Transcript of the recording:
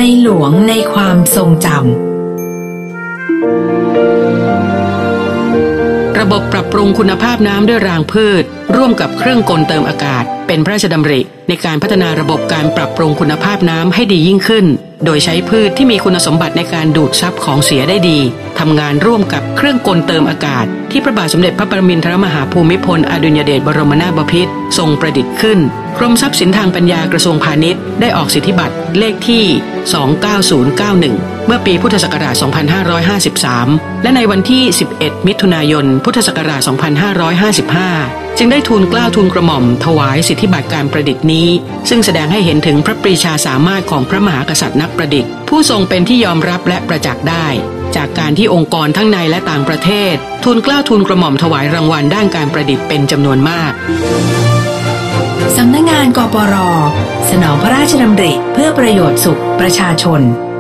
หลวงในความทรงจำระบบปรับปรุงคุณภาพน้ำด้วยรางพืชร่วมกับเครื่องกลเติมอากาศเป็นพระราชดำริในการพัฒนาระบบการปรับปรุงคุณภาพน้ำให้ดียิ่งขึ้นโดยใช้พืชที่มีคุณสมบัติในการดูดซับของเสียได้ดีทำงานร่วมกับเครื่องกลเติมอากาศที่พระบาทสมเด็จพระปรมินทรมหาภูมิพลอดุลยเดชบรมนาถบพิตรทรงประดิษฐ์ขึ้นกรมทรัพย์สินทางปัญญากระทรวงพาณิชย์ได้ออกสิทธิบัตรเลขที่29091เมื่อปีพุทธศักราช2553และในวันที่11มิถุนายนพุทธศักราช2555จึงได้ทูลเกล้าทูลกระหม่อมถวายสิทธิบัตรการประดิษฐ์นี้ซึ่งแสดงให้เห็นถึงพระปรีชาสามารถของพระมหากษัตริย์นักประดิษฐ์ผู้ทรงเป็นที่ยอมรับและประจักษ์ได้จากการที่องค์กรทั้งในและต่างประเทศทูลเกล้าทูลกระหม่อมถวายรางวัลด้านการประดิษฐ์เป็นจำนวนมากสำนักงานกปร.สนองพระราชดำริเพื่อประโยชน์สุขประชาชน